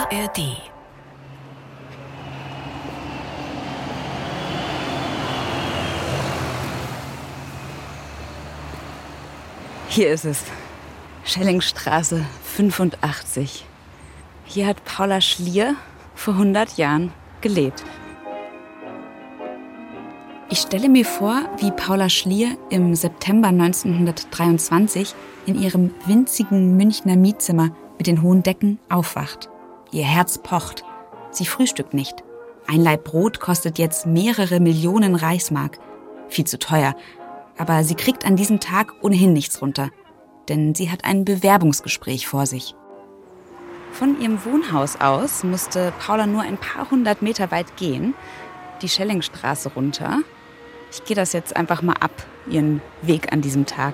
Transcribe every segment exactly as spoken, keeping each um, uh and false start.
A R D. Hier ist es. Schellingstraße fünfundachtzig. Hier hat Paula Schlier vor hundert Jahren gelebt. Ich stelle mir vor, wie Paula Schlier im September neunzehnhundertdreiundzwanzig in ihrem winzigen Münchner Mietzimmer mit den hohen Decken aufwacht. Ihr Herz pocht. Sie frühstückt nicht. Ein Laib Brot kostet jetzt mehrere Millionen Reichsmark. Viel zu teuer. Aber sie kriegt an diesem Tag ohnehin nichts runter. Denn sie hat ein Bewerbungsgespräch vor sich. Von ihrem Wohnhaus aus musste Paula nur ein paar hundert Meter weit gehen, die Schellingstraße runter. Ich gehe das jetzt einfach mal ab, ihren Weg an diesem Tag.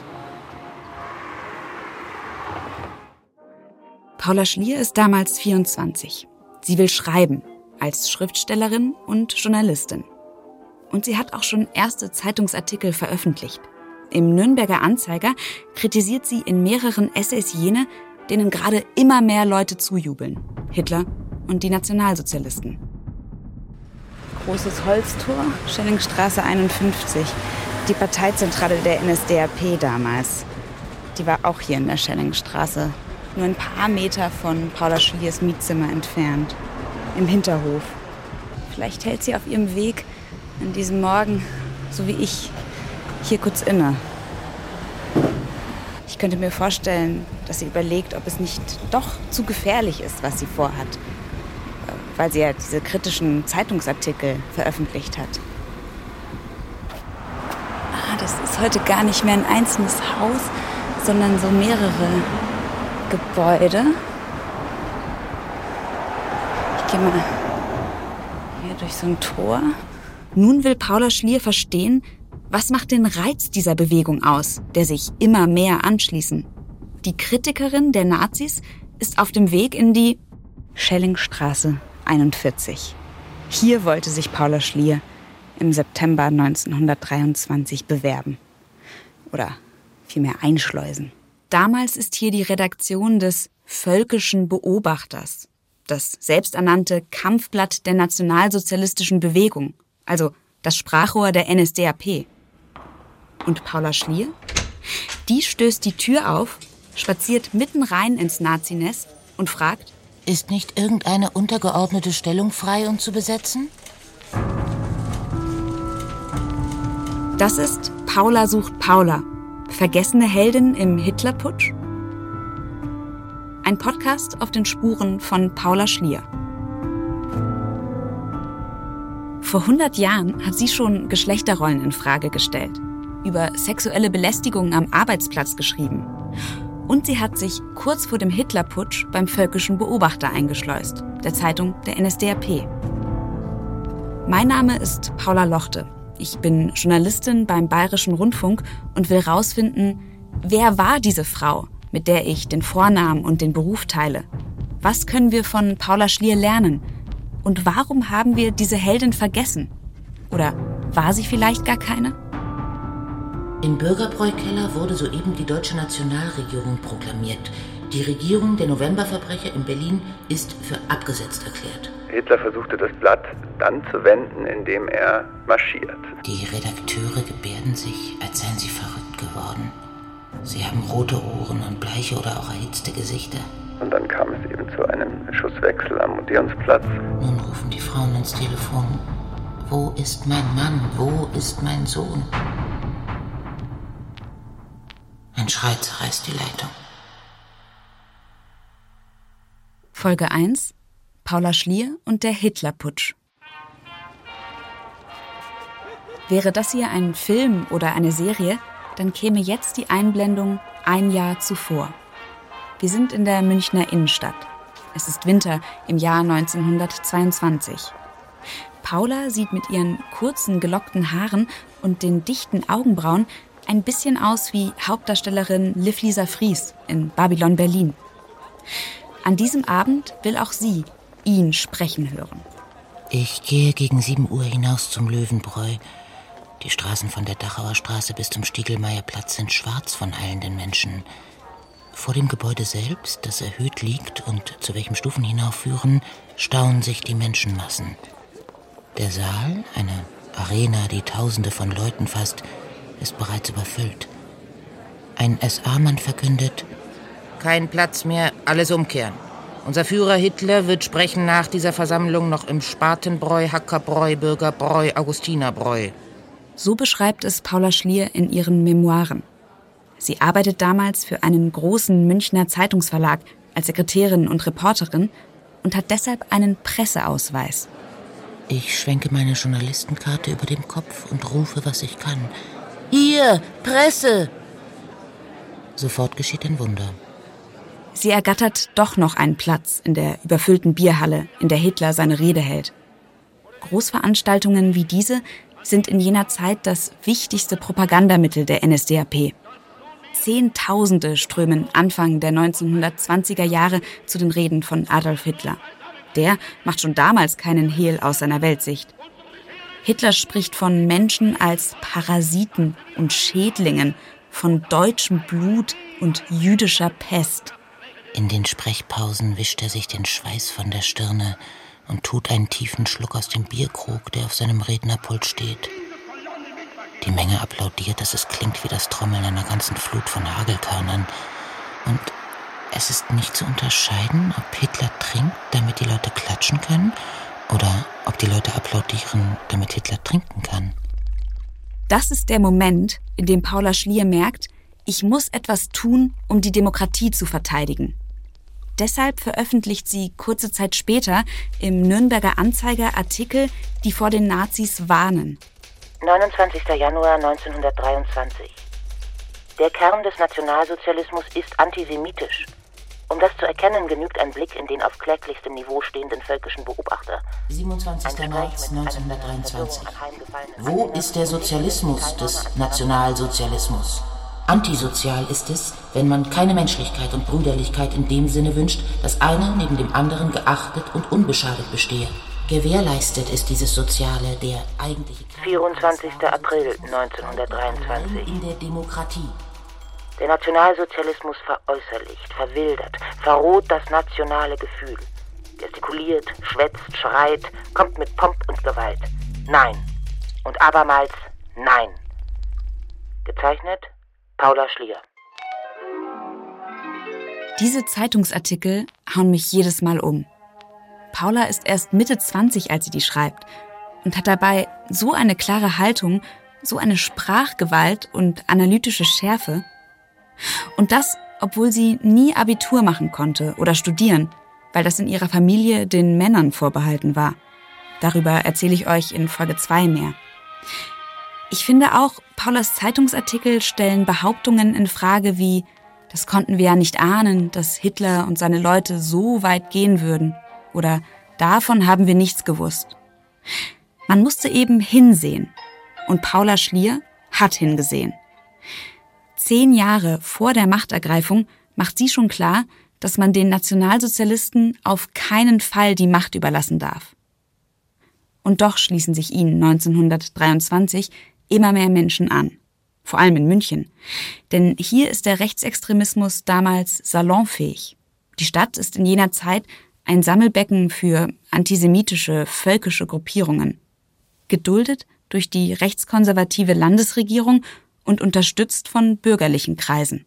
Paula Schlier ist damals vierundzwanzig. Sie will schreiben, als Schriftstellerin und Journalistin. Und sie hat auch schon erste Zeitungsartikel veröffentlicht. Im Nürnberger Anzeiger kritisiert sie in mehreren Essays jene, denen gerade immer mehr Leute zujubeln. Hitler und die Nationalsozialisten. Großes Holztor, Schellingstraße einundfünfzig. Die Parteizentrale der N S D A P damals. Die war auch hier in der Schellingstraße. Nur ein paar Meter von Paula Schliers Mietzimmer entfernt. Im Hinterhof. Vielleicht hält sie auf ihrem Weg an diesem Morgen, so wie ich, hier kurz inne. Ich könnte mir vorstellen, dass sie überlegt, ob es nicht doch zu gefährlich ist, was sie vorhat. Weil sie ja diese kritischen Zeitungsartikel veröffentlicht hat. Ah, das ist heute gar nicht mehr ein einzelnes Haus, sondern so mehrere Gebäude. Ich gehe mal hier durch so ein Tor. Nun will Paula Schlier verstehen, was macht den Reiz dieser Bewegung aus, der sich immer mehr anschließen. Die Kritikerin der Nazis ist auf dem Weg in die Schellingstraße einundvierzig. Hier wollte sich Paula Schlier im September neunzehnhundertdreiundzwanzig bewerben. Oder vielmehr einschleusen. Damals ist hier die Redaktion des Völkischen Beobachters, das selbsternannte Kampfblatt der nationalsozialistischen Bewegung, also das Sprachrohr der N S D A P. Und Paula Schlier? Die stößt die Tür auf, spaziert mitten rein ins Nazinest und fragt: Ist nicht irgendeine untergeordnete Stellung frei und zu besetzen? Das ist Paula sucht Paula. Vergessene Heldin im Hitlerputsch? Ein Podcast auf den Spuren von Paula Schlier. Vor hundert Jahren hat sie schon Geschlechterrollen in Frage gestellt, über sexuelle Belästigung am Arbeitsplatz geschrieben. Und sie hat sich kurz vor dem Hitlerputsch beim Völkischen Beobachter eingeschleust, der Zeitung der N S D A P. Mein Name ist Paula Lochte. Ich bin Journalistin beim Bayerischen Rundfunk und will rausfinden, wer war diese Frau, mit der ich den Vornamen und den Beruf teile? Was können wir von Paula Schlier lernen? Und warum haben wir diese Heldin vergessen? Oder war sie vielleicht gar keine? In Bürgerbräu-Keller wurde soeben die deutsche Nationalregierung proklamiert. Die Regierung der Novemberverbrecher in Berlin ist für abgesetzt erklärt. Hitler versuchte das Blatt dann zu wenden, indem er marschiert. Die Redakteure gebärden sich, als seien sie verrückt geworden. Sie haben rote Ohren und bleiche oder auch erhitzte Gesichter. Und dann kam es eben zu einem Schusswechsel am Odeonsplatz. Nun rufen die Frauen ins Telefon. Wo ist mein Mann? Wo ist mein Sohn? Ein Schrei zerreißt die Leitung. Folge eins: Paula Schlier und der Hitlerputsch. Wäre das hier ein Film oder eine Serie, dann käme jetzt die Einblendung ein Jahr zuvor. Wir sind in der Münchner Innenstadt. Es ist Winter im Jahr neunzehnhundertzweiundzwanzig. Paula sieht mit ihren kurzen, gelockten Haaren und den dichten Augenbrauen ein bisschen aus wie Hauptdarstellerin Liv Lisa Fries in Babylon Berlin. An diesem Abend will auch sie ihn sprechen hören. Ich gehe gegen sieben Uhr hinaus zum Löwenbräu. Die Straßen von der Dachauer Straße bis zum Stiegelmeierplatz sind schwarz von eilenden Menschen. Vor dem Gebäude selbst, das erhöht liegt und zu welchem Stufen hinaufführen, stauen sich die Menschenmassen. Der Saal, eine Arena, die Tausende von Leuten fasst, ist bereits überfüllt. Ein S A-Mann verkündet: Kein Platz mehr, alles umkehren. Unser Führer Hitler wird sprechen nach dieser Versammlung noch im Spatenbräu, Hackerbräu, Bürgerbräu, Augustinerbräu. So beschreibt es Paula Schlier in ihren Memoiren. Sie arbeitet damals für einen großen Münchner Zeitungsverlag als Sekretärin und Reporterin und hat deshalb einen Presseausweis. Ich schwenke meine Journalistenkarte über dem Kopf und rufe, was ich kann. Hier, Presse! Sofort geschieht ein Wunder. Sie ergattert doch noch einen Platz in der überfüllten Bierhalle, in der Hitler seine Rede hält. Großveranstaltungen wie diese sind in jener Zeit das wichtigste Propagandamittel der N S D A P. Zehntausende strömen Anfang der neunzehnhundertzwanziger Jahre zu den Reden von Adolf Hitler. Der macht schon damals keinen Hehl aus seiner Weltsicht. Hitler spricht von Menschen als Parasiten und Schädlingen, von deutschem Blut und jüdischer Pest. In den Sprechpausen wischt er sich den Schweiß von der Stirne und tut einen tiefen Schluck aus dem Bierkrug, der auf seinem Rednerpult steht. Die Menge applaudiert, dass es klingt wie das Trommeln einer ganzen Flut von Hagelkörnern. Und es ist nicht zu unterscheiden, ob Hitler trinkt, damit die Leute klatschen können, oder ob die Leute applaudieren, damit Hitler trinken kann. Das ist der Moment, in dem Paula Schlier merkt, ich muss etwas tun, um die Demokratie zu verteidigen. Deshalb veröffentlicht sie kurze Zeit später im Nürnberger Anzeiger Artikel, die vor den Nazis warnen. neunundzwanzigster Januar neunzehnhundertdreiundzwanzig. Der Kern des Nationalsozialismus ist antisemitisch. Um das zu erkennen, genügt ein Blick in den auf kläglichstem Niveau stehenden völkischen Beobachter. siebenundzwanzigster März neunzehnhundertdreiundzwanzig. Wo ist der Sozialismus des Nationalsozialismus? Antisozial ist es, wenn man keine Menschlichkeit und Brüderlichkeit in dem Sinne wünscht, dass einer neben dem anderen geachtet und unbeschadet bestehe. Gewährleistet ist dieses Soziale der eigentliche Kern vierundzwanzigster April neunzehnhundertdreiundzwanzig. in der Demokratie. Der Nationalsozialismus veräußerlicht, verwildert, verroht das nationale Gefühl. Gestikuliert, schwätzt, schreit, kommt mit Pomp und Gewalt. Nein. Und abermals nein. Gezeichnet Paula Schlier. Diese Zeitungsartikel hauen mich jedes Mal um. Paula ist erst Mitte zwanzig, als sie die schreibt, und hat dabei so eine klare Haltung, so eine Sprachgewalt und analytische Schärfe. Und das, obwohl sie nie Abitur machen konnte oder studieren, weil das in ihrer Familie den Männern vorbehalten war. Darüber erzähle ich euch in Folge zwei mehr. Ich finde auch, Paulas Zeitungsartikel stellen Behauptungen in Frage wie, das konnten wir ja nicht ahnen, dass Hitler und seine Leute so weit gehen würden. Oder davon haben wir nichts gewusst. Man musste eben hinsehen. Und Paula Schlier hat hingesehen. Zehn Jahre vor der Machtergreifung macht sie schon klar, dass man den Nationalsozialisten auf keinen Fall die Macht überlassen darf. Und doch schließen sich ihnen neunzehnhundertdreiundzwanzig immer mehr Menschen an. Vor allem in München. Denn hier ist der Rechtsextremismus damals salonfähig. Die Stadt ist in jener Zeit ein Sammelbecken für antisemitische, völkische Gruppierungen. Geduldet durch die rechtskonservative Landesregierung und unterstützt von bürgerlichen Kreisen.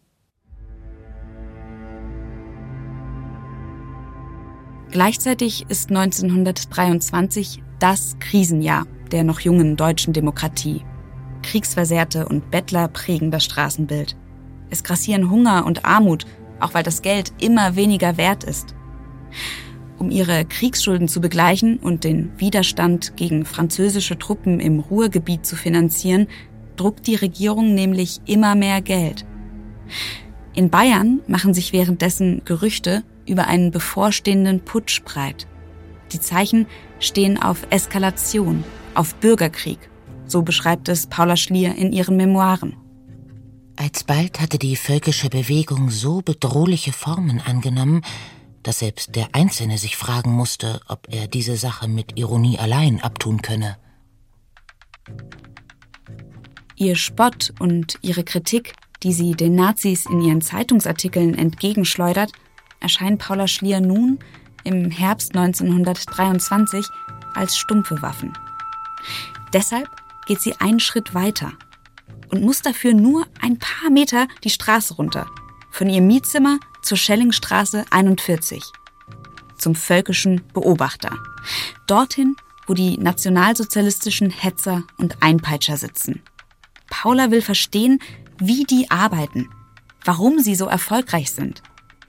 Gleichzeitig ist neunzehnhundertdreiundzwanzig das Krisenjahr der noch jungen deutschen Demokratie. Kriegsversehrte und Bettler prägen das Straßenbild. Es grassieren Hunger und Armut, auch weil das Geld immer weniger wert ist. Um ihre Kriegsschulden zu begleichen und den Widerstand gegen französische Truppen im Ruhrgebiet zu finanzieren, druckt die Regierung nämlich immer mehr Geld. In Bayern machen sich währenddessen Gerüchte über einen bevorstehenden Putsch breit. Die Zeichen stehen auf Eskalation, auf Bürgerkrieg. So beschreibt es Paula Schlier in ihren Memoiren. Alsbald hatte die völkische Bewegung so bedrohliche Formen angenommen, dass selbst der Einzelne sich fragen musste, ob er diese Sache mit Ironie allein abtun könne. Ihr Spott und ihre Kritik die sie den Nazis in ihren Zeitungsartikeln entgegenschleudert, erscheinen Paula Schlier nun im Herbst neunzehnhundertdreiundzwanzig als stumpfe Waffen. Deshalb geht sie einen Schritt weiter und muss dafür nur ein paar Meter die Straße runter, von ihrem Mietzimmer zur Schellingstraße einundvierzig, zum völkischen Beobachter, dorthin, wo die nationalsozialistischen Hetzer und Einpeitscher sitzen. Paula will verstehen, wie die arbeiten, warum sie so erfolgreich sind.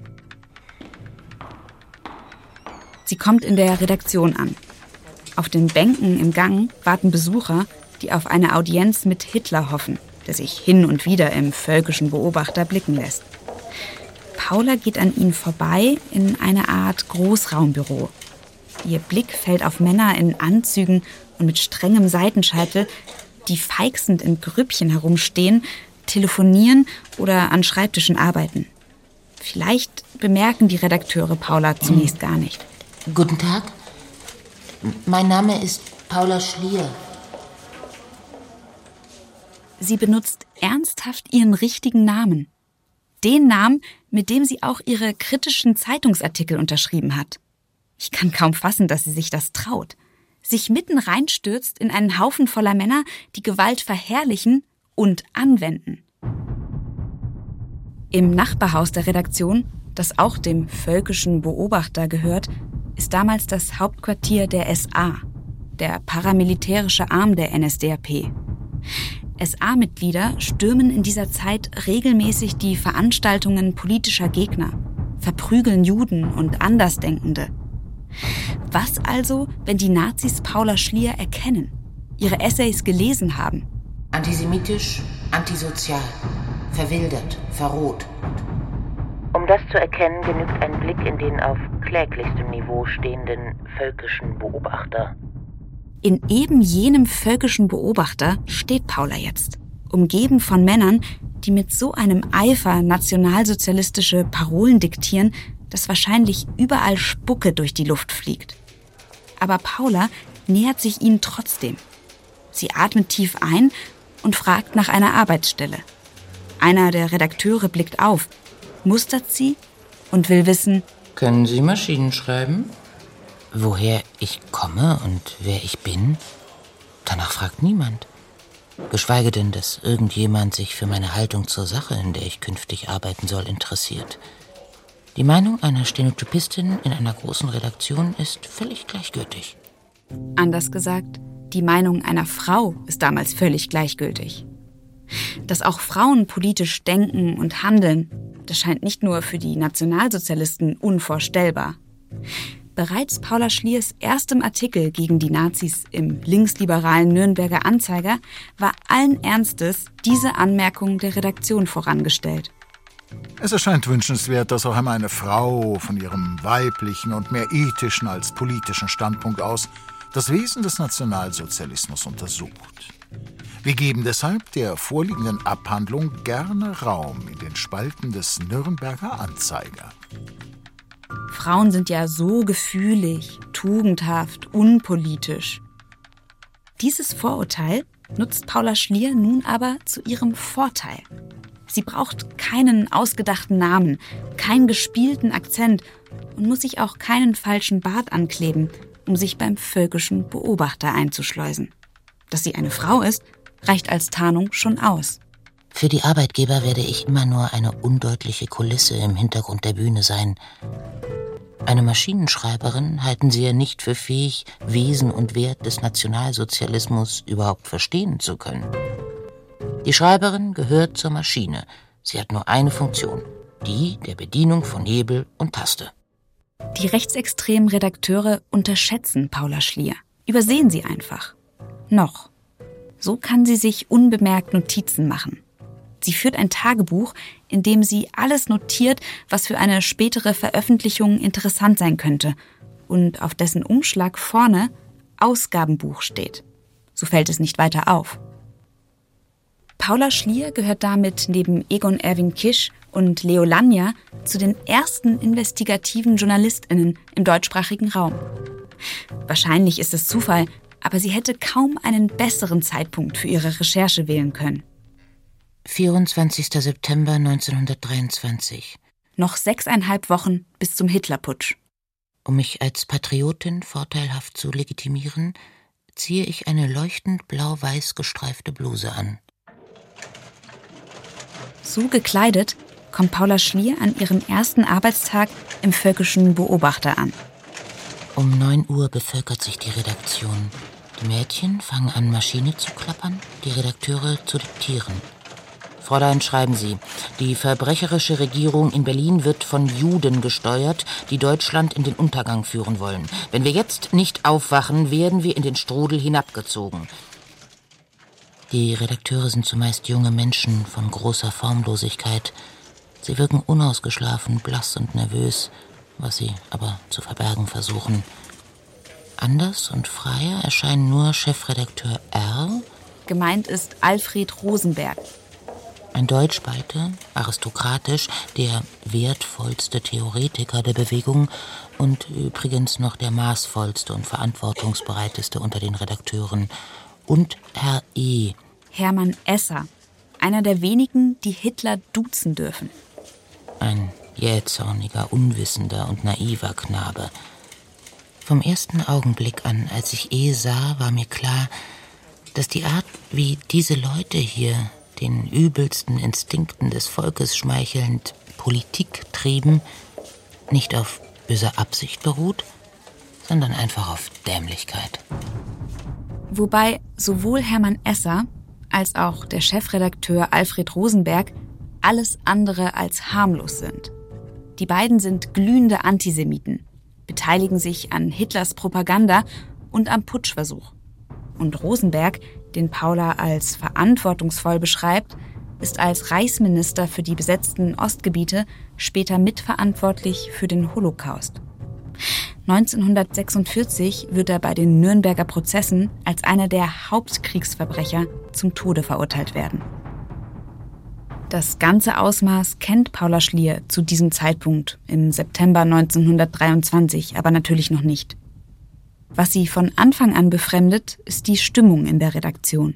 Sie kommt in der Redaktion an. Auf den Bänken im Gang warten Besucher, die auf eine Audienz mit Hitler hoffen, der sich hin und wieder im völkischen Beobachter blicken lässt. Paula geht an ihnen vorbei in eine Art Großraumbüro. Ihr Blick fällt auf Männer in Anzügen und mit strengem Seitenscheitel, die feixend in Grüppchen herumstehen, telefonieren oder an Schreibtischen arbeiten. Vielleicht bemerken die Redakteure Paula zunächst gar nicht. Guten Tag. Mein Name ist Paula Schlier. Sie benutzt ernsthaft ihren richtigen Namen. Den Namen, mit dem sie auch ihre kritischen Zeitungsartikel unterschrieben hat. Ich kann kaum fassen, dass sie sich das traut. Sich mitten reinstürzt in einen Haufen voller Männer, die Gewalt verherrlichen und anwenden. Im Nachbarhaus der Redaktion, das auch dem völkischen Beobachter gehört, ist damals das Hauptquartier der S A, der paramilitärische Arm der N S D A P. S A-Mitglieder stürmen in dieser Zeit regelmäßig die Veranstaltungen politischer Gegner, verprügeln Juden und Andersdenkende. Was also, wenn die Nazis Paula Schlier erkennen, ihre Essays gelesen haben? Antisemitisch, antisozial, verwildert, verroht. Um das zu erkennen, genügt ein Blick in den auf kläglichstem Niveau stehenden völkischen Beobachter. In eben jenem völkischen Beobachter steht Paula jetzt, umgeben von Männern, die mit so einem Eifer nationalsozialistische Parolen diktieren, dass wahrscheinlich überall Spucke durch die Luft fliegt. Aber Paula nähert sich ihnen trotzdem. Sie atmet tief ein und fragt nach einer Arbeitsstelle. Einer der Redakteure blickt auf, mustert sie und will wissen: Können Sie Maschinen schreiben? Woher ich komme und wer ich bin? Danach fragt niemand. Geschweige denn, dass irgendjemand sich für meine Haltung zur Sache, in der ich künftig arbeiten soll, interessiert. Die Meinung einer Stenotypistin in einer großen Redaktion ist völlig gleichgültig. Anders gesagt, die Meinung einer Frau ist damals völlig gleichgültig. Dass auch Frauen politisch denken und handeln, das scheint nicht nur für die Nationalsozialisten unvorstellbar. Bereits Paula Schliers erstem Artikel gegen die Nazis im linksliberalen Nürnberger Anzeiger war allen Ernstes diese Anmerkung der Redaktion vorangestellt. Es erscheint wünschenswert, dass auch einmal eine Frau von ihrem weiblichen und mehr ethischen als politischen Standpunkt aus das Wesen des Nationalsozialismus untersucht. Wir geben deshalb der vorliegenden Abhandlung gerne Raum in den Spalten des Nürnberger Anzeiger. Frauen sind ja so gefühlig, tugendhaft, unpolitisch. Dieses Vorurteil nutzt Paula Schlier nun aber zu ihrem Vorteil. Sie braucht keinen ausgedachten Namen, keinen gespielten Akzent und muss sich auch keinen falschen Bart ankleben, um sich beim völkischen Beobachter einzuschleusen. Dass sie eine Frau ist, reicht als Tarnung schon aus. Für die Arbeitgeber werde ich immer nur eine undeutliche Kulisse im Hintergrund der Bühne sein. Eine Maschinenschreiberin halten sie ja nicht für fähig, Wesen und Wert des Nationalsozialismus überhaupt verstehen zu können. Die Schreiberin gehört zur Maschine. Sie hat nur eine Funktion, die der Bedienung von Hebel und Taste. Die rechtsextremen Redakteure unterschätzen Paula Schlier, übersehen sie einfach. Noch. So kann sie sich unbemerkt Notizen machen. Sie führt ein Tagebuch, in dem sie alles notiert, was für eine spätere Veröffentlichung interessant sein könnte und auf dessen Umschlag vorne Ausgabenbuch steht. So fällt es nicht weiter auf. Paula Schlier gehört damit neben Egon Erwin Kisch und Leo Lanja zu den ersten investigativen JournalistInnen im deutschsprachigen Raum. Wahrscheinlich ist es Zufall, aber sie hätte kaum einen besseren Zeitpunkt für ihre Recherche wählen können. vierundzwanzigster September neunzehnhundertdreiundzwanzig. Noch sechseinhalb Wochen bis zum Hitlerputsch. Um mich als Patriotin vorteilhaft zu legitimieren, ziehe ich eine leuchtend blau-weiß gestreifte Bluse an. So gekleidet kommt Paula Schlier an ihrem ersten Arbeitstag im Völkischen Beobachter an. Um neun Uhr bevölkert sich die Redaktion. Die Mädchen fangen an, Maschine zu klappern, die Redakteure zu diktieren. Fräulein, schreiben Sie, die verbrecherische Regierung in Berlin wird von Juden gesteuert, die Deutschland in den Untergang führen wollen. Wenn wir jetzt nicht aufwachen, werden wir in den Strudel hinabgezogen. Die Redakteure sind zumeist junge Menschen von großer Formlosigkeit. Sie wirken unausgeschlafen, blass und nervös, was sie aber zu verbergen versuchen. Anders und freier erscheinen nur Chefredakteur R. Gemeint ist Alfred Rosenberg. Ein Deutschbalte, aristokratisch, der wertvollste Theoretiker der Bewegung und übrigens noch der maßvollste und verantwortungsbereiteste unter den Redakteuren. Und Herr E. Hermann Esser, einer der wenigen, die Hitler duzen dürfen. Ein jähzorniger, unwissender und naiver Knabe. Vom ersten Augenblick an, als ich E. sah, war mir klar, dass die Art, wie diese Leute hier den übelsten Instinkten des Volkes schmeichelnd Politik trieben, nicht auf böser Absicht beruht, sondern einfach auf Dämlichkeit. Wobei sowohl Hermann Esser als auch der Chefredakteur Alfred Rosenberg alles andere als harmlos sind. Die beiden sind glühende Antisemiten, beteiligen sich an Hitlers Propaganda und am Putschversuch. Und Rosenberg, den Paula als verantwortungsvoll beschreibt, ist als Reichsminister für die besetzten Ostgebiete später mitverantwortlich für den Holocaust. neunzehnhundertsechsundvierzig wird er bei den Nürnberger Prozessen als einer der Hauptkriegsverbrecher zum Tode verurteilt werden. Das ganze Ausmaß kennt Paula Schlier zu diesem Zeitpunkt im September neunzehnhundertdreiundzwanzig aber natürlich noch nicht. Was sie von Anfang an befremdet, ist die Stimmung in der Redaktion.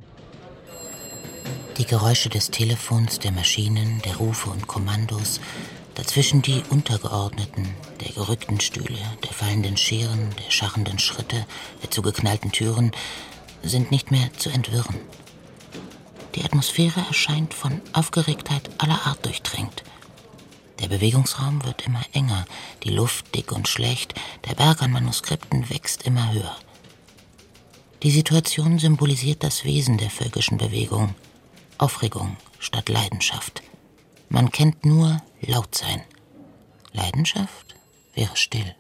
Die Geräusche des Telefons, der Maschinen, der Rufe und Kommandos, dazwischen die Untergeordneten, der gerückten Stühle, der fallenden Scheren, der scharrenden Schritte, der zugeknallten Türen, sind nicht mehr zu entwirren. Die Atmosphäre erscheint von Aufgeregtheit aller Art durchtränkt. Der Bewegungsraum wird immer enger, die Luft dick und schlecht, der Berg an Manuskripten wächst immer höher. Die Situation symbolisiert das Wesen der völkischen Bewegung. Aufregung statt Leidenschaft. Man kennt nur laut sein. Leidenschaft wäre still.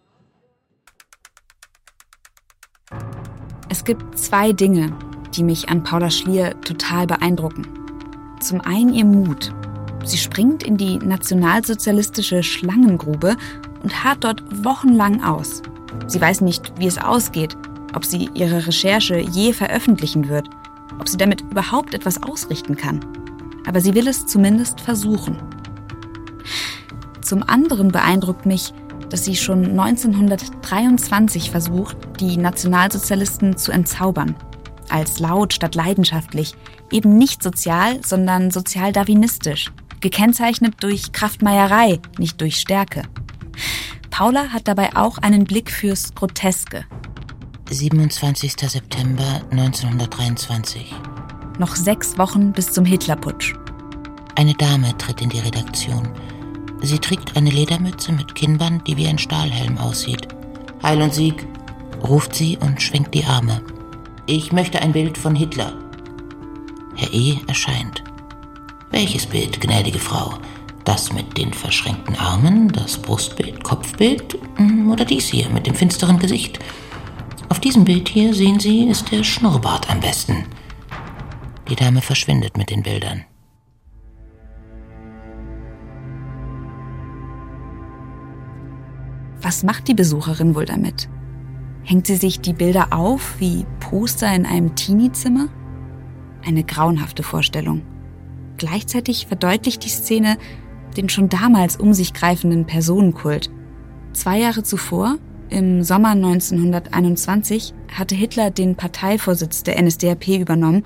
Es gibt zwei Dinge, die mich an Paula Schlier total beeindrucken. Zum einen ihr Mut. Sie springt in die nationalsozialistische Schlangengrube und harrt dort wochenlang aus. Sie weiß nicht, wie es ausgeht, ob sie ihre Recherche je veröffentlichen wird, ob sie damit überhaupt etwas ausrichten kann. Aber sie will es zumindest versuchen. Zum anderen beeindruckt mich, dass sie schon neunzehnhundertdreiundzwanzig versucht, die Nationalsozialisten zu entzaubern. Als laut statt leidenschaftlich, eben nicht sozial, sondern sozial-darwinistisch. Gekennzeichnet durch Kraftmeierei, nicht durch Stärke. Paula hat dabei auch einen Blick fürs Groteske. siebenundzwanzigster September neunzehnhundertdreiundzwanzig. Noch sechs Wochen bis zum Hitlerputsch. Eine Dame tritt in die Redaktion. Sie trägt eine Ledermütze mit Kinnband, die wie ein Stahlhelm aussieht. Heil und Sieg, ruft sie und schwenkt die Arme. Ich möchte ein Bild von Hitler. Herr E. erscheint. Welches Bild, gnädige Frau? Das mit den verschränkten Armen, das Brustbild, Kopfbild oder dies hier mit dem finsteren Gesicht? Auf diesem Bild hier, sehen Sie, ist der Schnurrbart am besten. Die Dame verschwindet mit den Bildern. Was macht die Besucherin wohl damit? Hängt sie sich die Bilder auf wie Poster in einem Teenie-Zimmer? Eine grauenhafte Vorstellung. Gleichzeitig verdeutlicht die Szene den schon damals um sich greifenden Personenkult. Zwei Jahre zuvor, im Sommer neunzehnhunderteinundzwanzig, hatte Hitler den Parteivorsitz der N S D A P übernommen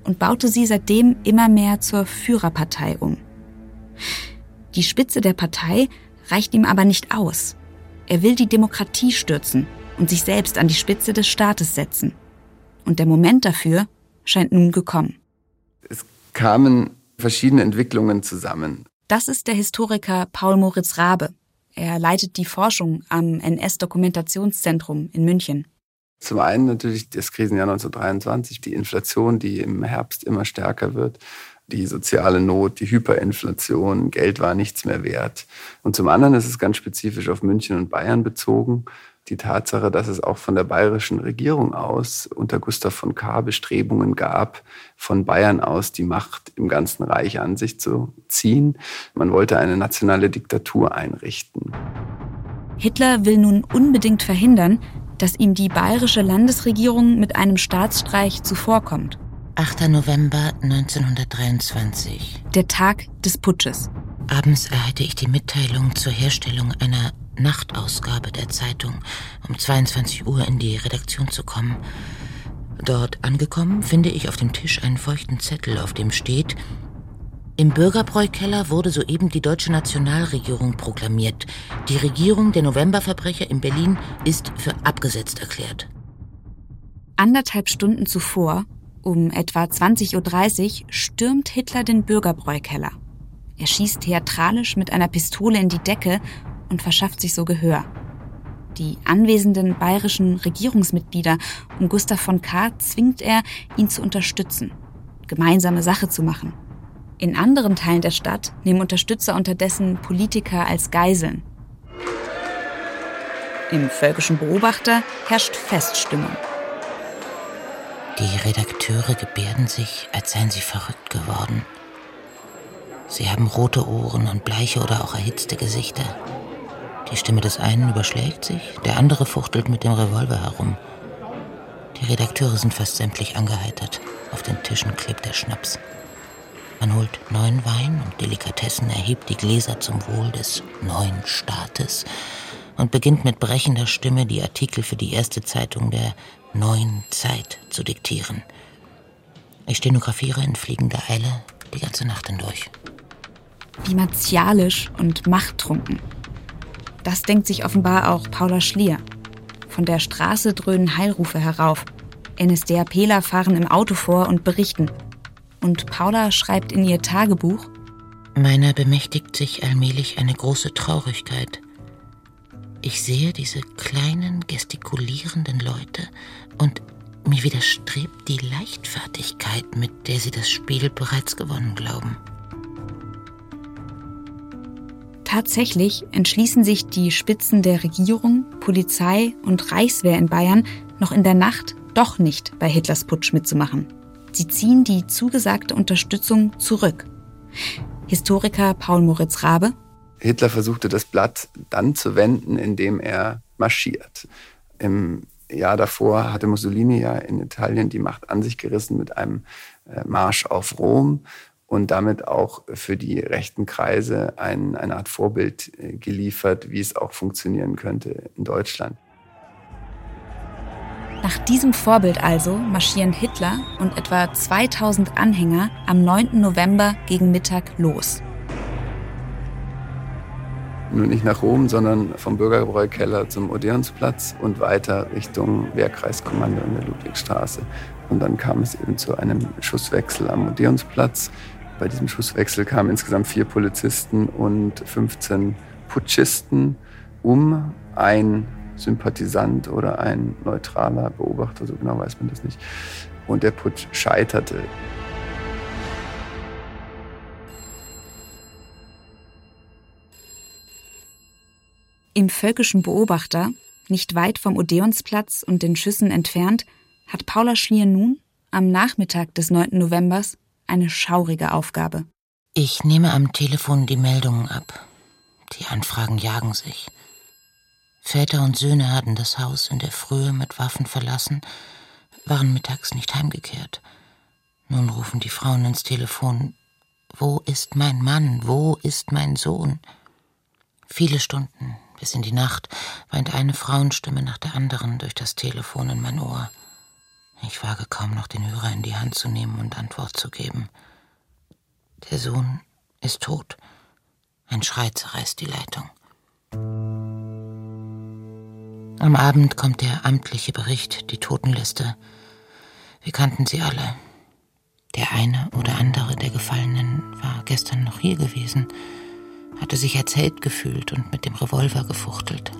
und baute sie seitdem immer mehr zur Führerpartei um. Die Spitze der Partei reicht ihm aber nicht aus. Er will die Demokratie stürzen und sich selbst an die Spitze des Staates setzen. Und der Moment dafür scheint nun gekommen. Es kamen verschiedene Entwicklungen zusammen. Das ist der Historiker Paul Moritz Raabe. Er leitet die Forschung am N S-Dokumentationszentrum in München. Zum einen natürlich das Krisenjahr neunzehnhundertdreiundzwanzig, die Inflation, die im Herbst immer stärker wird, die soziale Not, die Hyperinflation, Geld war nichts mehr wert. Und zum anderen ist es ganz spezifisch auf München und Bayern bezogen, die Tatsache, dass es auch von der bayerischen Regierung aus unter Gustav von Kahr Bestrebungen gab, von Bayern aus die Macht im ganzen Reich an sich zu ziehen. Man wollte eine nationale Diktatur einrichten. Hitler will nun unbedingt verhindern, dass ihm die bayerische Landesregierung mit einem Staatsstreich zuvorkommt. achter November neunzehnhundertdreiundzwanzig. Der Tag des Putsches. Abends erhalte ich die Mitteilung zur Herstellung einer Nachtausgabe der Zeitung, um zweiundzwanzig Uhr in die Redaktion zu kommen. Dort angekommen, finde ich auf dem Tisch einen feuchten Zettel, auf dem steht: Im Bürgerbräukeller wurde soeben die deutsche Nationalregierung proklamiert. Die Regierung der Novemberverbrecher in Berlin ist für abgesetzt erklärt. Anderthalb Stunden zuvor, um etwa zwanzig Uhr dreißig, stürmt Hitler den Bürgerbräukeller. Er schießt theatralisch mit einer Pistole in die Decke und verschafft sich so Gehör. Die anwesenden bayerischen Regierungsmitglieder um Gustav von Kahr zwingt er, ihn zu unterstützen, gemeinsame Sache zu machen. In anderen Teilen der Stadt nehmen Unterstützer unterdessen Politiker als Geiseln. Im Völkischen Beobachter herrscht Feststimmung. Die Redakteure gebärden sich, als seien sie verrückt geworden. Sie haben rote Ohren und bleiche oder auch erhitzte Gesichter. Die Stimme des einen überschlägt sich, der andere fuchtelt mit dem Revolver herum. Die Redakteure sind fast sämtlich angeheitert. Auf den Tischen klebt der Schnaps. Man holt neuen Wein und Delikatessen, erhebt die Gläser zum Wohl des neuen Staates und beginnt mit brechender Stimme die Artikel für die erste Zeitung der Neuen Zeit zu diktieren. Ich stenografiere in fliegender Eile die ganze Nacht hindurch. Wie martialisch und machttrunken. Das denkt sich offenbar auch Paula Schlier. Von der Straße dröhnen Heilrufe herauf. NSDAPler fahren im Auto vor und berichten. Und Paula schreibt in ihr Tagebuch: Meiner bemächtigt sich allmählich eine große Traurigkeit. Ich sehe diese kleinen, gestikulierenden Leute und mir widerstrebt die Leichtfertigkeit, mit der sie das Spiel bereits gewonnen glauben. Tatsächlich entschließen sich die Spitzen der Regierung, Polizei und Reichswehr in Bayern noch in der Nacht doch nicht bei Hitlers Putsch mitzumachen. Sie ziehen die zugesagte Unterstützung zurück. Historiker Paul Moritz Raabe: Hitler versuchte das Blatt dann zu wenden, indem er marschiert. Im Jahr davor hatte Mussolini ja in Italien die Macht an sich gerissen mit einem Marsch auf Rom und damit auch für die rechten Kreise ein, eine Art Vorbild geliefert, wie es auch funktionieren könnte in Deutschland. Nach diesem Vorbild also marschieren Hitler und etwa zweitausend Anhänger am neunten November gegen Mittag los. Nur nicht nach Rom, sondern vom Bürgerbräukeller zum Odeonsplatz und weiter Richtung Wehrkreiskommando in der Ludwigstraße. Und dann kam es eben zu einem Schusswechsel am Odeonsplatz. Bei diesem Schusswechsel kamen insgesamt vier Polizisten und fünfzehn Putschisten um. Ein Sympathisant oder ein neutraler Beobachter, so genau weiß man das nicht. Und der Putsch scheiterte. Im Völkischen Beobachter, nicht weit vom Odeonsplatz und den Schüssen entfernt, hat Paula Schlier nun, am Nachmittag des neunten Novembers, eine schaurige Aufgabe. Ich nehme am Telefon die Meldungen ab. Die Anfragen jagen sich. Väter und Söhne hatten das Haus in der Frühe mit Waffen verlassen, waren mittags nicht heimgekehrt. Nun rufen die Frauen ins Telefon: Wo ist mein Mann? Wo ist mein Sohn? Viele Stunden, bis in die Nacht, weint eine Frauenstimme nach der anderen durch das Telefon in mein Ohr. Ich wage kaum noch, den Hörer in die Hand zu nehmen und Antwort zu geben. Der Sohn ist tot. Ein Schrei zerreißt die Leitung. Am Abend kommt der amtliche Bericht, die Totenliste. Wir kannten sie alle. Der eine oder andere der Gefallenen war gestern noch hier gewesen, hatte sich als Held gefühlt und mit dem Revolver gefuchtelt.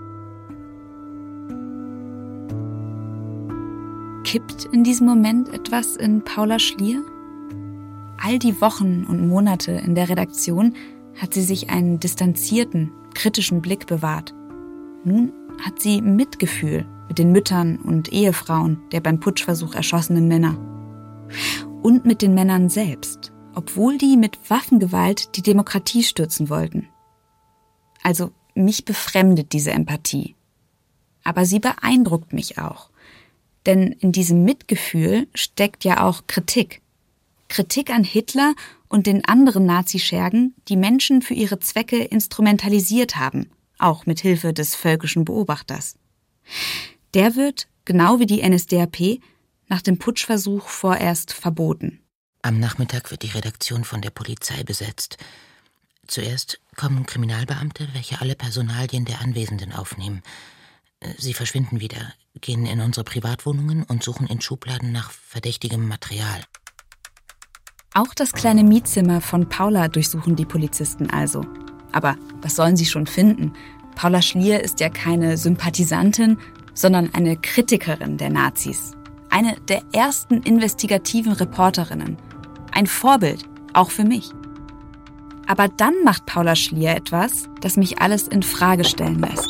Kippt in diesem Moment etwas in Paula Schlier? All die Wochen und Monate in der Redaktion hat sie sich einen distanzierten, kritischen Blick bewahrt. Nun hat sie Mitgefühl mit den Müttern und Ehefrauen der beim Putschversuch erschossenen Männer. Und mit den Männern selbst, obwohl die mit Waffengewalt die Demokratie stürzen wollten. Also mich befremdet diese Empathie. Aber sie beeindruckt mich auch. Denn in diesem Mitgefühl steckt ja auch Kritik. Kritik an Hitler und den anderen Nazischergen, die Menschen für ihre Zwecke instrumentalisiert haben, auch mit Hilfe des völkischen Beobachters. Der wird, genau wie die N S D A P, nach dem Putschversuch vorerst verboten. Am Nachmittag wird die Redaktion von der Polizei besetzt. Zuerst kommen Kriminalbeamte, welche alle Personalien der Anwesenden aufnehmen. Sie verschwinden wieder, gehen in unsere Privatwohnungen und suchen in Schubladen nach verdächtigem Material. Auch das kleine Mietzimmer von Paula durchsuchen die Polizisten also. Aber was sollen sie schon finden? Paula Schlier ist ja keine Sympathisantin, sondern eine Kritikerin der Nazis. Eine der ersten investigativen Reporterinnen. Ein Vorbild, auch für mich. Aber dann macht Paula Schlier etwas, das mich alles in Frage stellen lässt.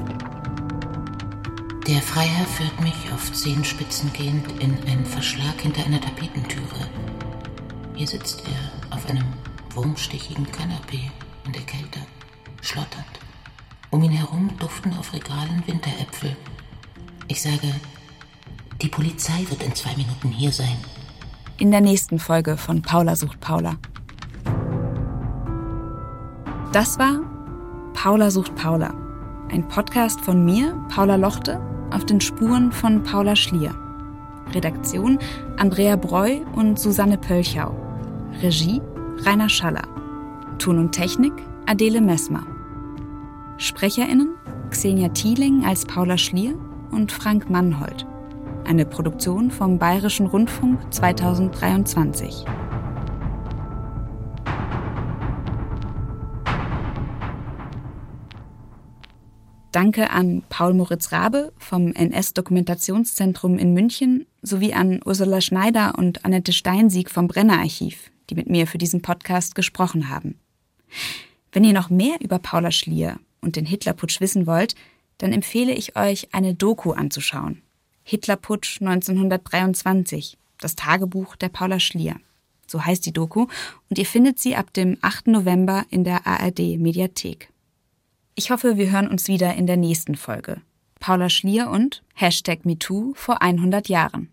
Der Freiherr führt mich auf Zehenspitzen gehend in einen Verschlag hinter einer Tapetentüre. Hier sitzt er auf einem wurmstichigen Kanapee in der Kälte, schlotternd. Um ihn herum duften auf Regalen Winteräpfel. Ich sage, die Polizei wird in zwei Minuten hier sein. In der nächsten Folge von Paula sucht Paula. Das war Paula sucht Paula. Ein Podcast von mir, Paula Lochte, auf den Spuren von Paula Schlier. Redaktion Andrea Breu und Susanne Pölchau. Regie Rainer Schaller. Ton und Technik Adele Messmer. SprecherInnen Xenia Thieling als Paula Schlier und Frank Mannhold. Eine Produktion vom Bayerischen Rundfunk zweitausenddreiundzwanzig. Danke an Paul Moritz Rabe vom N S-Dokumentationszentrum in München sowie an Ursula Schneider und Annette Steinsieg vom Brenner-Archiv, die mit mir für diesen Podcast gesprochen haben. Wenn ihr noch mehr über Paula Schlier und den Hitlerputsch wissen wollt, dann empfehle ich euch, eine Doku anzuschauen. Hitlerputsch neunzehnhundertdreiundzwanzig, das Tagebuch der Paula Schlier. So heißt die Doku und ihr findet sie ab dem achten November in der A R D-Mediathek. Ich hoffe, wir hören uns wieder in der nächsten Folge. Paula Schlier und Hashtag MeToo vor hundert Jahren.